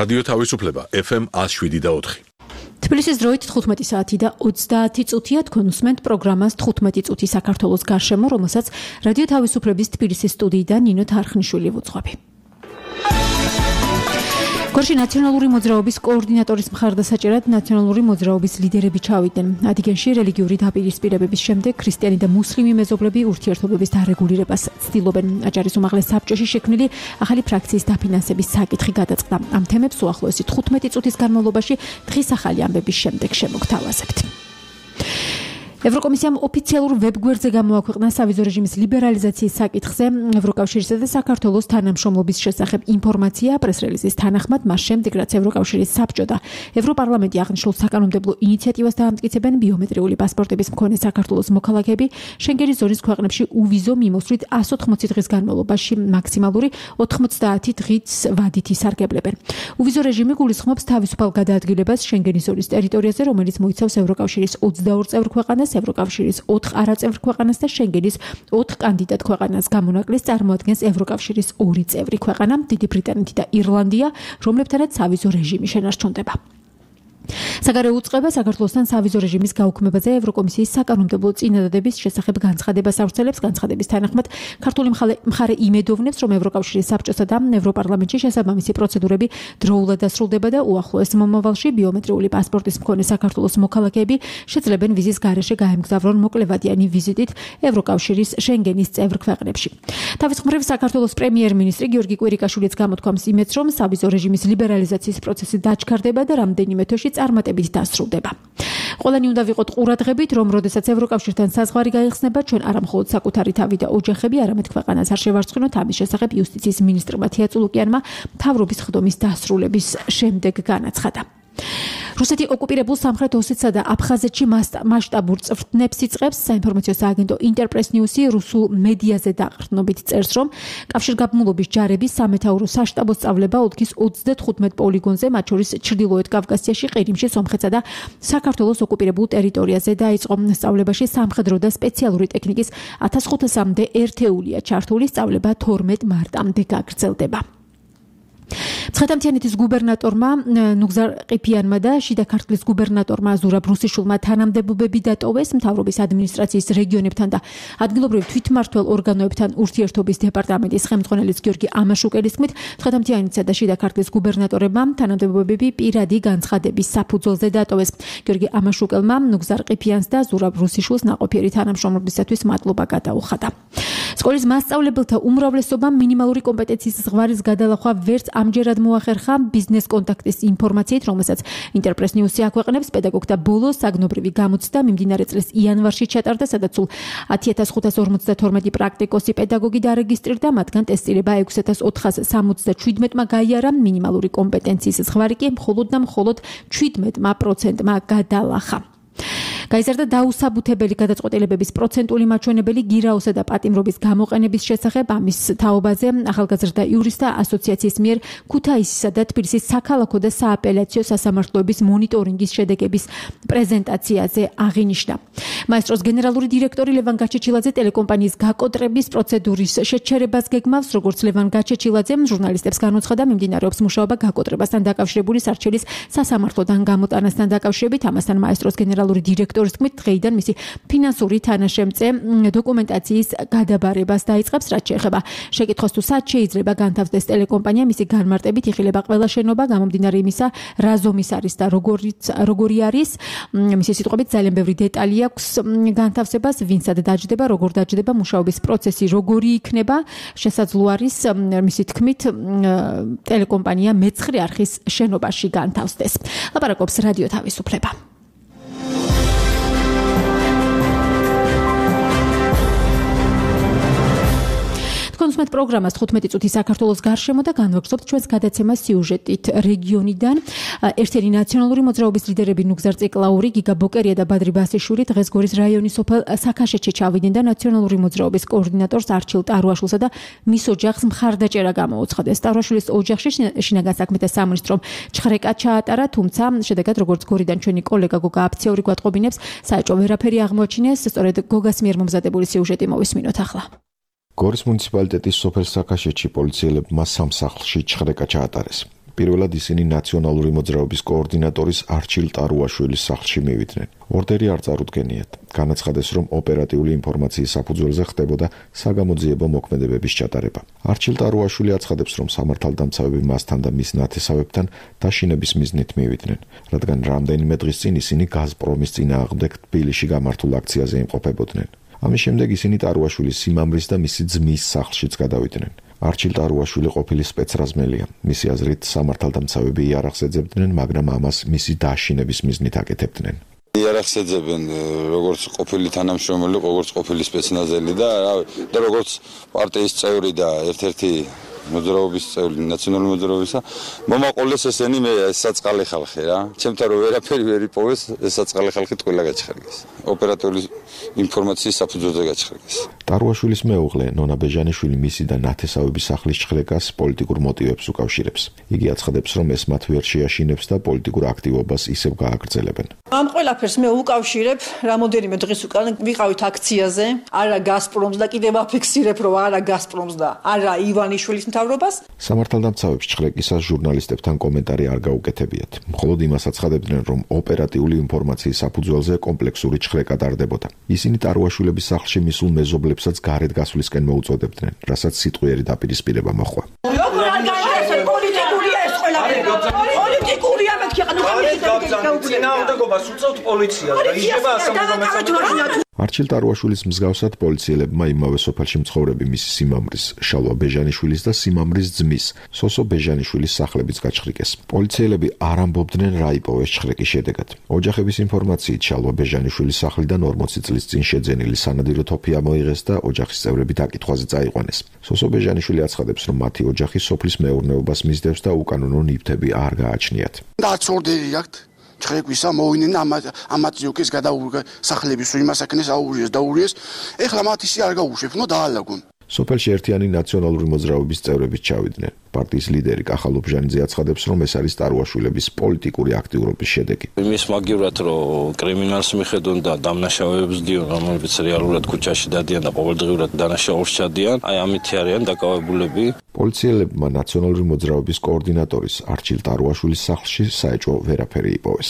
რადიო თავისუფლება FM 107.4. თბილისის დროით 15 საათი და 30 წუთია თქვენ უსმენთ პროგრამას 15 წუთი საქართველოს გარშემო, რომელსაც რადიო თავისუფლების თბილისის სტუდიიდან ნინო თარხნიშვილი ვუძღვები. გორში ნაციონალური მოძრაობის კოორდინატორის მხარდასაჭერად ნაციონალური მოძრაობის ლიდერები ჩავიდნენ. ადიგენში რელიგიური დაპირისპირებების შემდეგ ქრისტიანი და მუსლიმი მეზობლები ურთიერთობების დარეგულირებას ცდილობენ. აჭარის უმაღლეს საბჭოში შექმნილი ახალი ფრაქციის დაფინანსების საკითხი გადაწყდა. ამ თემებს უახლოესი 15 წუთის განმავლობაში დღის ახალი ამბების შემდეგ შემოგთავაზებთ. ევროკომისიამ ოფიციალურ ვებგვერდზე გამოაქვეყნა სავიზო რეჟიმის ლიბერალიზაციის საკითხზე ევროკავშირისა და საქართველოს თანამშრომლობის შესახებ ინფორმაცია პრეს-რელიზის თანახმად მას შემდეგ რაც ევროკავშირის საბჭო და ევროპარლამენტი აღნიშნულ საკანონმდებლო ინიციატივას დაამტკიცებენ ბიომეტრიული პასპორტების მქონე საქართველოს მოქალაქეები შენგენის ზონის ქვეყნებში უვიზო მიმოსვლით 180 დღის განმავლობაში მაქსიმალური 90 დღით ვადით ისარგებლებენ. უვიზო რეჟიმი გულისხმობს თავისუფალ გადაადგილებას შენგენის ზონის ტერიტორიაზე, რომელიც მოიცავს ევროკავშირის 22 წევრ ქვეყანას, ევროკავშირის 4 არაწევრ ქვეყანას და შენგენის 4 კანდიდატ ქვეყანას. გამონაკლისს წარმოადგენს ევროკავშირის 2 წევრი ქვეყანა, დიდი ბრიტანეთი და ირლანდია, რომლებთანაც სავიზო რეჟიმი შენარჩუნდება. საგარეო უწყება საქართველოსთან სავიზო რეჟიმის გაუქმებაზე ევროკომისიის საკანონმდებლო წინადადების შესახებ განცხადებას ავრცელებს. განცხადების თანახმად ქართული მხარე იმედოვნებს, რომ ევროკავშირის საბჭოსა და ევროპარლამენტში შესაბამისი პროცედურები დროულად დასრულდება და უახლოეს მომავალში ბიომეტრიული პასპორტის მქონე საქართველოს მოქალაქეები შეძლებენ ვიზის გარეშე გაემგზავრონ მოკლევადიანი ვიზიტით ევროკავშირის შენგენის წევრ ქვეყნებში. თავის მხრივ საქართველოს პრემიერ-მინისტრი გიორგი კვირიკაშვილიც გამოთქვამს იმედს, რომ სავიზო რეჟიმის ლიბერალიზაციის პროცესი დაჩქარდება და რამდენიმე თვეში წარმატებით დასრულდება. ყველანი უნდა ვიყოთ ყურადღებით, რომ როდესაც ევროკავშირთან საზღვარი გაიხსნება, ჩვენ არა მხოლოდ საკუთარი თავი და ოჯახები, არამედ ქვეყანას არ შევარცხნოთ. ამის შესახებ იუსტიციის მინისტრმა თია წულუკიანმა მთავრობის ხდომის დასრულების შემდეგ განაცხადა. რუსეთი ოკუპირებულ სამხრეთ ოსეთსა და აფხაზეთში მასშტაბურ წვრთნებს იწყებს. საინფორმაციო სააგენტო ინტერპრეს ნიუსი რუსულ მედიაზე დაყრდნობით წერს, რომ კავშირგაბმულობის ჯარების სამეთაურო საშტაბო სწავლება ოლქის 35 პოლიგონზე, მათ შორის ჩრდილოეთ კავკასიაში, ყირიმში, სომხეთსა და საქართველოს ოკუპირებულ ტერიტორიაზე დაიწყო. სწავლებაში სამხედრო და სპეციალური ტექნიკის 1500-მდე ერთეულია ჩართული. სწავლება 12 მარტამდე გაგრძელდება. მცხეთა-მთიანეთის გუბერნატორმა ნუგზარ ყიფიანმა და შიდა ქართლის გუბერნატორმა ზურაბ რუსიშვილმა თანამდებობები დატოვეს. მთავრობის ადმინისტრაციის რეგიონებთან და ადგილობრივ თვითმმართველ ორგანოებთან ურთიერთობის დეპარტამენტის ხელმძღვანელის გიორგი ამაშუკელის თქმით, მცხეთა-მთიანეთსა და შიდა ქართლის გუბერნატორებმა თანამდებობები პირადი განცხადების საფუძველზე დატოვეს. გიორგი ამაშუკელმა ნუგზარ ყიფიანს და ზურაბ რუსიშვილს ნაყოფიერი თანამშრომლობისათვის მადლობა გადაუხადა. სკოლის მასწავლებელთა უმრავლესობამ მინიმალური კომპეტენციის ზღვარის გადალახვა ვერც ამჯერად მოახერხა. ბიზნეს კონტაქტის ინფორმაციით, რომელსაც ინტერპრეს ნიუსი აქვეყნებს, პედაგოგთა ბოლო საგნობრივი გამოცდა მიმდინარე წლის იანვარში ჩატარდა, სადაც სულ 10552 პრაქტიკოსი პედაგოგი დარეგისტრირდა, მათგან ტესტირება 6477-მა გაიარა. მინიმალური კომპეტენციის ზღვარი კი მხოლოდ 17%-მა გადალახა. გაიზარდა დაუსაბუთებელი გადაწყვეტილებების პროცენტული მაჩვენებელი გირაოსა და პატიმრობის გამოყენების შესახებ. ამის თაობაზე ახალგაზრდა იურისტთა ასოციაციის მიერ ქუთაისისა და თბილისის საქალაქო და სააპელაციო სასამართლოების მონიტორინგის შედეგების პრეზენტაციაზე აღინიშნა. მაესტროს გენერალური დირექტორი ლევან გაჩეჩილაძე ტელეკომპანიის გაკოტრების პროცედურის შეჩერებას გეგმავს. როგორც ლევან გაჩეჩილაძემ ჟურნალისტებს განუცხადა, მიმდინარეობს მუშაობა გაკოტრებასთან დაკავშირებული სარჩელის სასამართლოდან გამოტანასთან დაკავშირებით. ამასთან მაესტროს გენერალური დირექტორის თქმით, დღეიდან მისი ფინანსური თანაშემწე დოკუმენტაციის გადაბარებას დაიწყებს, რაც შეეხება შეკითხვას თუ სად შეიძლება განთავსდეს ტელეკომპანია, მისი განმარტებით იხილება ყველა შენობა, გამომდინარე იმისა, რა ზომის არის და როგორი არის. მისი სიტყვებით, ძალიან ბევრი დეტალი აქვს განთავსებას, ვინცად დაჯდება, როგორ დაჯდება, მუშაობის პროცესი როგორი იქნება. შესაძლო არის, მისი თქმით, ტელეკომპანია მეცხრე არხის შენობაში განთავსდეს. ლაპარაკობს რადიო თავისუფლება. კონსუმენტ პროგრამას 15 წუთი საქართველოს გარშემო და განვაგრძობთ ჩვენს გადაცემას სიუჟეტით რეგიონიდან. ერთიანი ნაციონალური მოძრაობის ლიდერები ნუგზარ ციკლაური, გიგა ბოკერია და ბადრი ბასიშვილი დღეს გორის რაიონის სოფელ საქაშეთში ჩავიდნენ და ნაციონალური მოძრაობის კოორდინატორს არჩილ ტარუაშვილსა და მის ოჯახს მხარდაჭერა გამოუცხადეს. ტარუაშვილის ოჯახში შინაგან საქმეთა სამინისტრომ ჩხრეკა ჩაატარა, თუმცა შედეგად როგორც გორიდან ჩვენი კოლეგა გოგა აფციური გვატყობინებს, საეჭვო ვერაფერი აღმოაჩინეს. სწორედ გოგას მიერ მომზადებული სიუჟეტი მოვისმინოთ ახლა. გორის მუნიციპალიტეტის სოფელ საქაშეთში პოლიციელებმა სამ სახლში ჩხრეკა ჩაატარეს. პირველად ისინი ნაციონალური მოძრაობის კოორდინატორის არჩილ ტარუაშვილის სახლში მივიდნენ. ორდერი არ წარუდგენიათ. განაცხადეს, რომ ოპერატიული ინფორმაციის საფუძველზე ხდებოდა საგამოძიებო მოქმედებების ჩატარება. არჩილ ტარუაშვილი აცხადებს, რომ სამართალდამცავები მასთან და მის ნათესავებთან დაშინების მიზნით მივიდნენ, რადგან რამდენიმე დღის წინ ისინი გაზპრომის წინააღმდეგ თბილისში გამართულ აქციაზე იმყოფებოდნენ. ამის შემდეგ ისინი ტარუაშვილის სიმამრის და მისი ძმის სახლშიც გადავიდნენ. არჩილ ტარუაშვილი ყოფილი სპეცრაზმელია. მისი აზრით, სამართალდამცავები იარაღს ეძებდნენ, მაგრამ ამას მისი დაშინების მიზნით აკეთებდნენ. იარაღს ეძებენ როგორც ყოფილი თანამშრომელი, როგორც ყოფილი სპეცნაზელი და როგორც პარტიის წევრი და ერთ-ერთი მოძრაობის წევრი, ნაციონალური მოძრაობისა, მომაყოლეს ესენი მე საწყალი ხალხი რა. ჩემთან რო ვერაფერი ვერ იპოვეს, ეს საწყალი ხალხი ყველა გაჩხერგეს. ოპერატიული ინფორმაციის საფუძველზე გაჩხერგეს. ტარუაშვილის მეუღლე ნონა ბეჟანიშვილი მისი და ნათესავების სახლის ჩხრეკას პოლიტიკურ მოტივებს უკავშირებს. იგი აცხადებს, რომ ეს მათ ვერ შეაშინებს და პოლიტიკურ აქტივობას ისევ გააგრძელებენ. ამ ყველაფერს მე უკავშირებ რამოდენიმე დღის უკან ვიყავით აქციაზე, არა გაზპრომს და კიდევ აფიქსირებ, რომ არა გაზპრომს და არა ივანიშვილის მთავრობას. სამართალდამცავებს ჩხრეკისას ჟურნალისტებთან კომენტარი არ გაუკეთებიათ. მხოლოდ იმას აცხადებდნენ, რომ ოპერატიული ინფორმაციის საფუძველზე კომპლექსური ჩხრეკა ტარდებოდა. ისინი ტარუაშვილების სახლში მისულ მეზობლებსაც გარეთ გასვლისკენ მოუწოდებდნენ, რასაც სიტყვიერი დაპირისპირება მოჰყვა. პოლიტიკურია მეთქი წინააღმდეგობას უწევთ პოლიციას და იშება ასამბლეა. არჩილ ტარუაშვილის მსგავსად პოლიციელებმა იმავე სოფელში მცხოვრები მისი სიმამრის, შალვა ბეჟანიშვილის და სიმამრის ძმის, სოსო ბეჟანიშვილის სახლებიც გაჩხრიკეს. პოლიციელები არ ამბობდნენ რა იპოვეს ჩხრეკის შედეგად. ოჯახების ინფორმაციით შალვა ბეჟანიშვილის სახლიდან 40 წლის წინ შეძენილი სანადირო თოფი ამოიღეს და ოჯახის წევრები დაკითხვაზე წაიყვანეს. სოსო ბეჟანიშვილი აცხადებს, რომ მათი ოჯახი სოფლის მეურნეობას მისდევს და უკანონო ნივთები არ გააჩნიათ. დაც ორდერი აქვს. ჩხრეკვისა მოვიდნენ ამათ ზიოკის გადაურგა სახლების იმას აქნეს აურიეს. ეხლა მათ ისე არ გაუშვებს, ნო დაალაგონ. სოფელში ერთიანი ნაციონალური მოძრაობის წევრებიც ჩავიდნენ. პარტიის ლიდერი კახალ ობჟანიძე აცხადებს, რომ ეს არის ტარუაშვილების პოლიტიკური აქტიურობის შედეგი. იმის მაგივრად, რომ კრიმინალს მიხედონ და დამნაშავეებს დიონ, რომელიც რეალურად ქუჩაში დადიან და ყოველდღიურად დანაშაულს ჩადიან, აი ამითი არიან დაკავებულები. პოლიციელებმა ნაციონალური მოძრაობის კოორდინატორის არჩილ ტარუაშვილის სახლში საეჭვო ვერაფერი იპოვეს.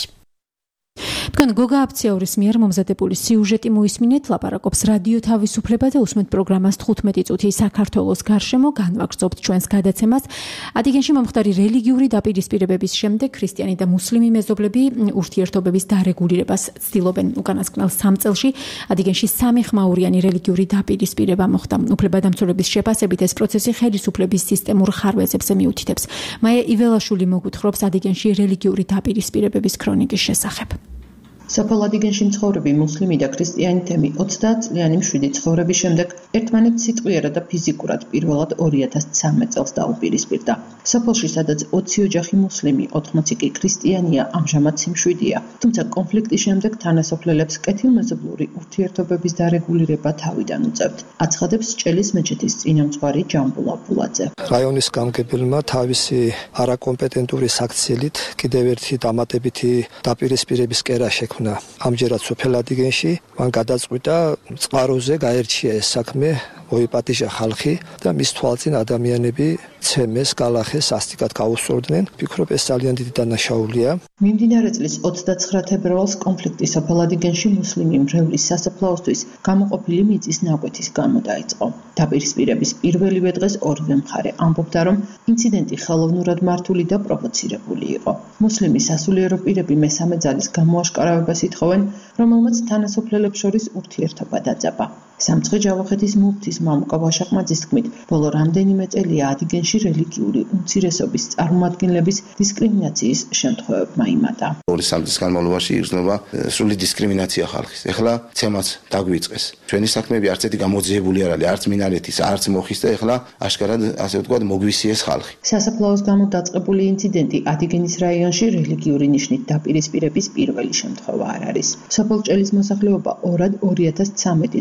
თქვენ გოგა აფციაურის მიერ მომზადებული სიუჟეტი მოისმინეთ, ლაპარაკობს რადიო თავისუფლება და უსმენთ პროგრამას 15 წუთი საქართველოს გარშემო, განვაგრძობთ ჩვენს გადაცემას. ადიგენში მომხდარი რელიგიური დაპირისპირებების შემდეგ ქრისტიანი და მუსლიმი მეზობლები ურთიერთობების დარეგულირებას ცდილობენ. უკანასკნელ 3 წელში ადიგენში 3 ხმაურიანი რელიგიური დაპირისპირება მოხდა. უფლებადამცველების შეფასებით ეს პროცესი ხელისუფლების სისტემურ ხარვეზებზე მიუთითებს. მაია იველაშვილი მოგვითხრობს ადიგენში რელიგიური დაპირისპირებების ქრონიკის შესახებ. სოფელ ადიგენში მცხოვრები მუსლიმი და ქრისტიანი თემი 30 წლიანი მშვიდი ცხოვრების შემდეგ ერთმანეთს სიტყვიერად და ფიზიკურად პირველად 2013 წელს დაუპირისპირდა. სოფელში, სადაც 20 ოჯახი მუსლიმი, 80 კი ქრისტიანია, ამჟამად სიმშვიდეა. თუმცა კონფლიქტის შემდეგ თანასოფლელებს კეთილმეზობლური ურთიერთობების დარეგულირება თავიდან უწევთ. აცხადებს ჭელის მეჩეთის წინამძღვარი ჯამბულ აბულაძე. რაიონის გამგებელმა თავისი არაკომპეტენტური საქციელით კიდევ ერთი დამატებითი დაპირისპირების კერა შექმნა. ამჯერად სოფელ ადიგენში მან გადაწყვიტა წყაროზე გაერჩია ეს საქმე, მოიპატიჟა ხალხი და მის თვალწინ ადამიანები ცემეს, გალახეს, სასტიკად გაუსწორდნენ. ფიქრობ ეს ძალიან დიდი დანაშაულია. მიმდინარე წლის 29 თებერვალს კონფლიქტი სოფელ ადიგენში მუსლიმი მრევლის სასაფლაოსთვის გამოყოფილი მიწის ნაკვეთის გამო დაიწყო. დაპირისპირების პირველივე დღეს ორივე მხარე ამბობდა, რომ ინციდენტი ხელოვნურად მართული და პროვოცირებული იყო. მუსლიმი სასულიერო პირები მესამე ძალის გამოაშკარავებას ითხოვენ, რომელმაც თანასოფლელებს შორის ურთიერთობა დაძაბა. სამცხე ჯავახეთის მუფთის მამუკა ვაშაყმაძის თქმით, ბოლო რამდენიმე წელია ადიგენში რელიგიური უმცირესობის წარმომადგენლების დისკრიმინაციის შემთხვევებმა იმატა. 2-3 წლის განმავლობაში იგრძნობა სრული დისკრიმინაცია ხალხის. ეხლა ცემაც დაგვიწყეს. ჩვენი საქმეები არც ერთი გამოძიებული არ არის, არც მინარეთის, არც მოხის და ეხლა აშკარად ასე ვთქვათ მოგვისიეს ხალხი. სასაფლაოს გამო დაწყებული ინციდენტი ადიგენის რაიონში რელიგიური ნიშნით დაპირისპირების პირველი შემთხვევა არ არის. სოფელ ჭელის მოსახლეობა ორად 2013 წლის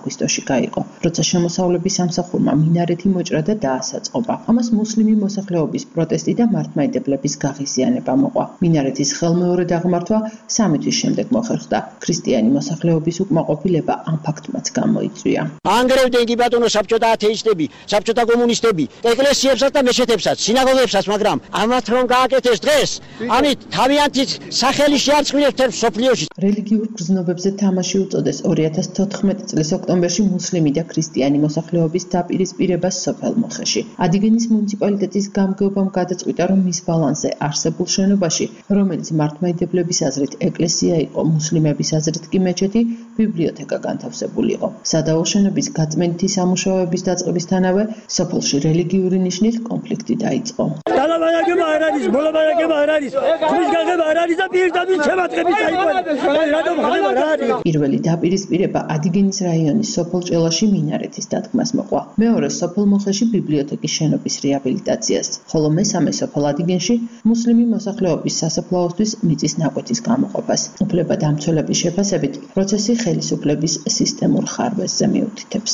საქვისტოში გაიყო. როცა შემოსავლების სამსახურმა მინარეთი მოჭრა და დაასაწყობა. ამას მუსლიმი მოსახლეობის პროტესტი და მართლმადიდებლების გაღიზიანება მოყვა. მინარეთის ხელმეორე დაღმართვა 3 თვის შემდეგ მოხერხდა. ქრისტიანი მოსახლეობის უკმაყოფილება ამ ფაქტმაც გამოიწვია. ანგრევდნენ კი ბატონო საბჭოთა ათეისტები, საბჭოთა კომუნისტები, ეკლესიებსაც და მეჩეთებსაც, სინაგოგებსაც, მაგრამ ამათ რომ გააკეთეს დღეს, ამით თავიანთი სახელი შეარწმუნებს თერს სოფლიოში. რელიგიურ გრძნობებზე თამაში უწოდეს 2014 წლის ოქტომბერში მუსლიმი და ქრისტიანი მოსახლეობის დაპირისპირებას სოფელ მოხეში. ადიგენის მუნიციპალიტეტის გამგეობამ გადაწყვიტა, რომ მის ბალანსზე არსებულ შენობაში, რომელიც მართლმადიდებლების აზრით ეკლესია იყო, მუსლიმების აზრით კი მეჩეთი, ბიბლიოთეკა განთავსებული იყო. სადაო შენობის გაწმენდითი სამუშაოების დაწყებისთანავე სოფელში რელიგიური ნიშნით კონფლიქტი დაიწყო. დალაბანაკება არ არის, მოლაბანაკება არ არის, ხმის გაღება არ არის და პირდაპირ შემატყებით დაიყვანა. რატომ ხდება რა არის? პირველი დაპირისპირება ადიგენის რაიონის სოფელ ჭელაში მინარეთის დადგმას მოყვა. მეორე სოფელ მოხეში ბიბლიოთეკის შენობის რეაბილიტაციას, ხოლო მესამე სოფელ ადიგენში მუსლიმი მოსახლეობის სასაფლაოსთვის მიწის ნაკვეთის გამოყოფას. უფლებადამცველების შეფასებით პროცესი ხელისუფლების სისტემურ ხარვეზზე მიუთითებს.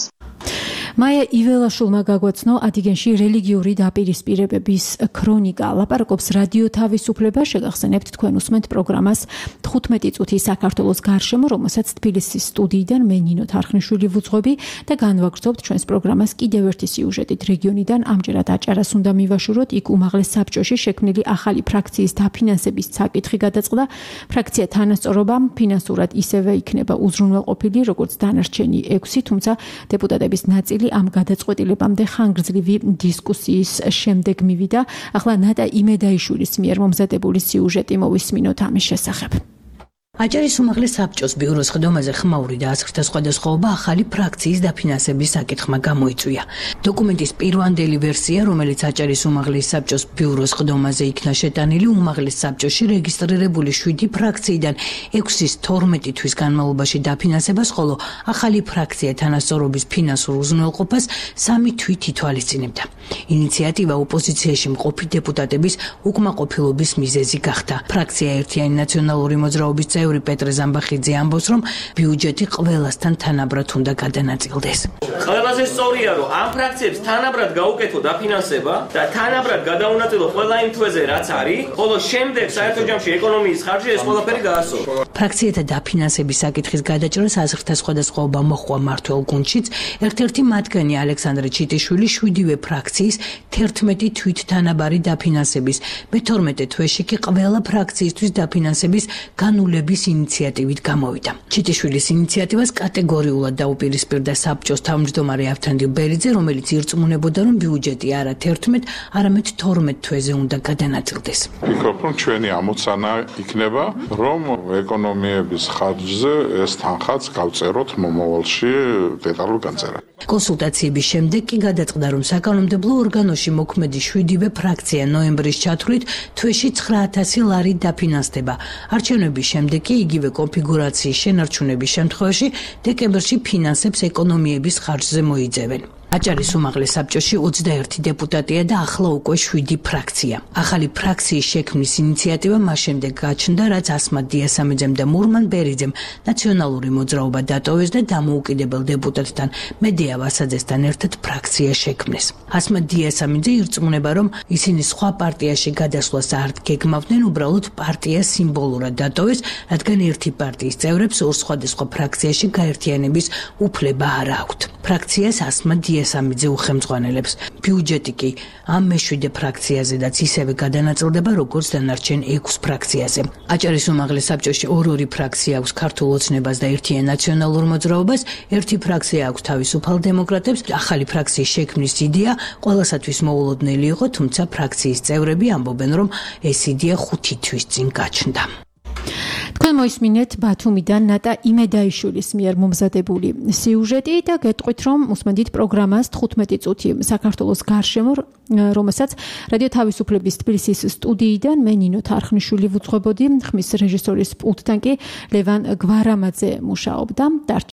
მაია იველაშვილმა გაგვაცნო ადიგენში რელიგიური დაპირისპირებების ქრონიკა. ლაპარაკობს რადიო თავისუფლება. შეგახსენებთ, თქვენ უსმენთ პროგრამას 15 წუთი საქართველოს გარშემო, რომელსაც თბილისის სტუდიიდან მე ნინო თარხნიშვილი ვუძღვები და განვაგრძობთ ჩვენს პროგრამას კიდევ ერთი სიუჟეტით რეგიონიდან. ამჯერად აჭარას უნდა მივაშუროთ. იქ უმაღლეს საბჭოში შექმნილი ახალი ფრაქციის დაფინანსების საკითხი გადაწყდა. ფრაქცია თანასწორობამ ფინანსურად ისევე იქნება უზრუნველყოფილი, როგორც დანარჩენი 6, თუმცა დეპუტატების ნაწილი ამ გადაწყვეტილებამდე ხანგრძლივი დისკუსიის შემდეგ მივიდა. ახლა ნატა იმედაიშვილის მიერ მომზადებული სიუჟეტი მოვისმინოთ ამის შესახებ. აჭარის უმაღლეს საბჭოს ბიუროს ხდომაზე ხმაური დაასახთა სხვადასხვაობა ახალი ფრაქციის დაფინანსების საკითხმა გამოიწვია. დოკუმენტის პირვანდელი ვერსია, რომელიც აჭარის უმაღლეს საბჭოს ბიუროს ხდომაზე იქნა შეტანილი, უმაღლეს საბჭოში რეგისტრირებული 7 ფრაქციიდან 6-ის 12 თვის განმავლობაში დაფინანსებას, ხოლო ახალი ფრაქცია თანასწორობის ფინანსურ უზრუნველყოფას 3 თვით ითვალისწინებდა. ინიციატივა ოპოზიციაში მყოფი დეპუტატების უკმაყოფილობის მიზეზი გახდა. ფრაქცია ერთიანი ნაციონალური მოძრაობის წევრი პეტრე ზამბახიძე ამბობს, რომ ბიუჯეტი ყველასთან თანაბრად უნდა გადანაწილდეს. ყველაზე სწორია, რომ ამ ფრაქციებს თანაბრად გაუკეთო დაფინანსება და თანაბრად გადაუნაწილო ყველა იმ თვეზე, რაც არის, ხოლო შემდეგ საერთო ჯამში ეკონომიის ხარჯი ეს ყველაფერი გაასწრო. ფრაქციათა დაფინანსების საკითხის გადაჭრას აზრთა სხვადასხვაობა მოჰყვა მმართველ გუნდშიც. ერთ-ერთი მათგანი ალექსანდრე ჩიტიშვილი 7-ვე ფრაქციის 11 თვით თანაბარი დაფინანსების, მე-12 თვეში კი ყველა ფრაქციისთვის დაფინანსების განულების ინიციატივით გამოვიდა. ჩიტიშვილის ინიციატივას კატეგორიულად დაუპირისპირდა საბჭოს თავმჯდომარე ავთანდილ ბერიძე, რომელიც ირწმუნებოდა, რომ ბიუჯეტი არა 11, არამედ 12 თვეზე უნდა გადანაწილდეს. ვფიქრობ, რომ ჩვენი ამოცანა იქნება, რომ ეკონომიების ხარჯზე ეს თანხაც გავწეროთ მომავალში დეტალურ განწერად. კონსულტაციების შემდეგ კი გადაწყდა, რომ საკანონმდებლო ორგანოში მოქმედი 7-ვე ფრაქცია ნოემბრის ჩათვლით თვეში 9000 ლარი დაფინანსდება. არჩევნების შემდეგ კი იგივე კონფიგურაციის შენარჩუნების შემთხვევაში დეკემბერში ფინანსებს ეკონომიების ხარჯზე მოიძევენ. აჭარის უმაღლეს საბჭოში 21 დეპუტატია და ახლა უკვე 7 ფრაქცია. ახალი ფრაქციის შექმნის ინიციატივა მას შემდეგ გაჩნდა, რაც ასმად დიასამიძემ და მურმან ბერიძემ ნაციონალური მოძრაობა დატოვეს და დამოუკიდებელ დეპუტატთან მედია ვასაძესთან ერთად ფრაქცია შექმნეს. ასმად დიასამიძე ირწმუნება, რომ ისინი სხვა პარტიაში გადასვლას არ გეგმავდნენ, უბრალოდ პარტია სიმბოლურად დატოვეს, რადგან ერთი პარტიის წევრებს ორ სხვადასხვა ფრაქციაში გაერთიანების უფლება არ აქვთ. ფრაქციას ასმად დიასამიძე უხელმძღვანელებს. ბიუჯეტი კი ამ მე-7 ფრაქციაზედაც ისევე გადანაწილდება, როგორც დანარჩენ 6 ფრაქციაზე. აჭარის უმაღლეს საბჭოში 2 ფრაქცია აქვს ქართულ ოცნებას და ერთიან ნაციონალურ მოძრაობას, ერთი ფრაქცია აქვს თავისუფალ დემოკრატებს. ახალი ფრაქციის შექმნის იდეა ყველასათვის მოულოდნელი იყო, თუმცა ფრაქციის წევრები ამბობენ, რომ ეს იდეა 5 თვის წინ გაჩნდა. თქვენ მოისმინეთ ბათუმიდან ნატა იმედაიშვილის მიერ მომზადებული სიუჟეტი და გეტყვით, რომ უსმენთ პროგრამას 15 წუთი საქართველოს გარშემო, რომელსაც რადიო თავისუფლების თბილისის სტუდიიდან მე ნინო თარხნიშვილი ვუძღვებოდი, ხმის რეჟისორის პულტთან კი ლევან გვარამაძე მუშაობდა.